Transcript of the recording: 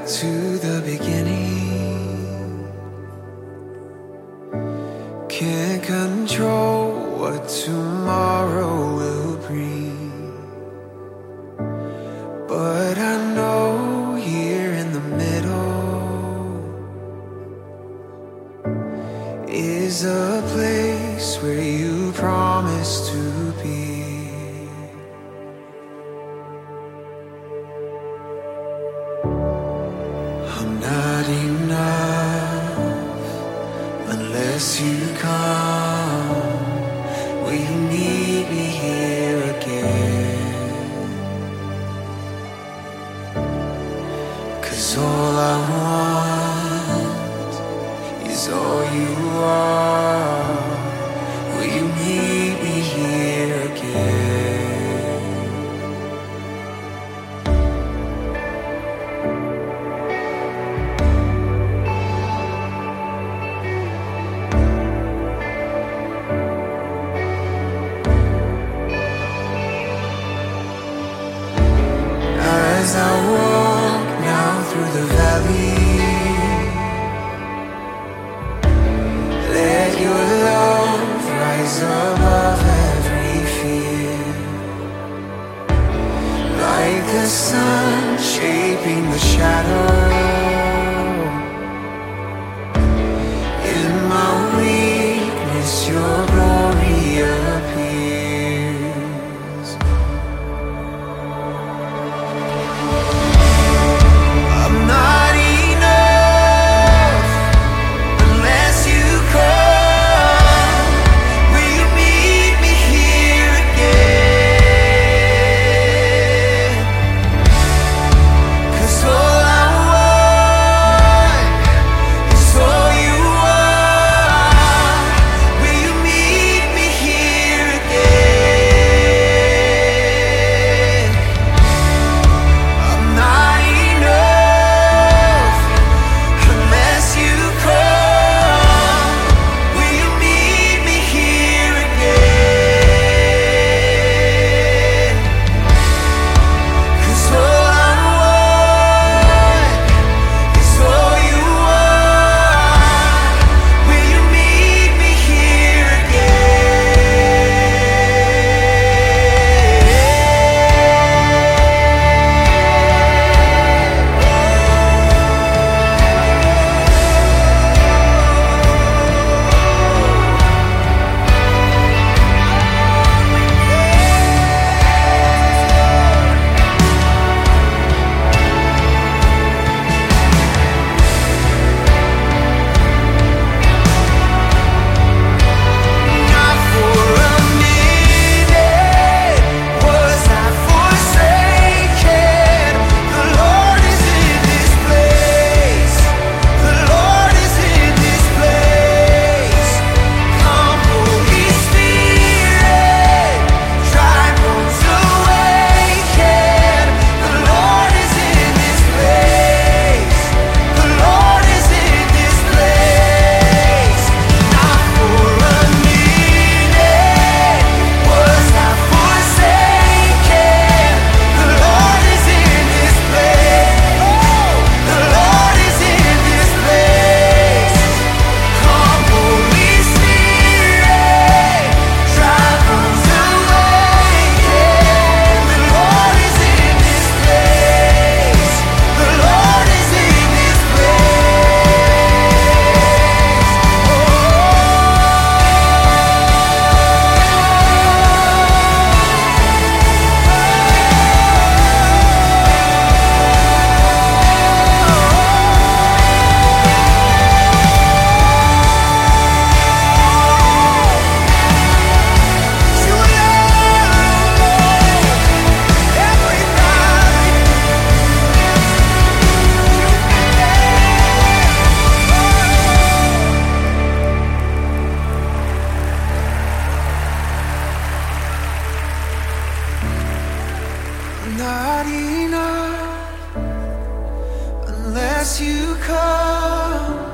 to the beginning. Can't control what tomorrow will bring, but I know here in the middle is a place where you promised to be. I'm not enough unless you come. Will you meet me here again? 'Cause all I want is all you are. Will you meet me here again? As I walk now through the valley, let your love rise above every fear, like the sun shaping the shadow. In my weakness, your glory appears. I'm not enough unless you come. Will you meet me here again? 'Cause all I want is all you are. Will you meet me here again? I'm not enough unless you come. Will you meet me here again? 'Cause all I want is all you are. Will you meet me here Not for a minute was I forsaken. The Lord is in this place. The Lord is in this place. Come, Holy Spirit, dry bones awaken. The Lord is in this place. The Lord is in this place. Not for a minute was I forsaken. The Lord is in this place. Oh, the Lord is in this place. Come, Holy Spirit, dry bones awaken. The Lord is in this place. The Lord is in this not enough unless you come.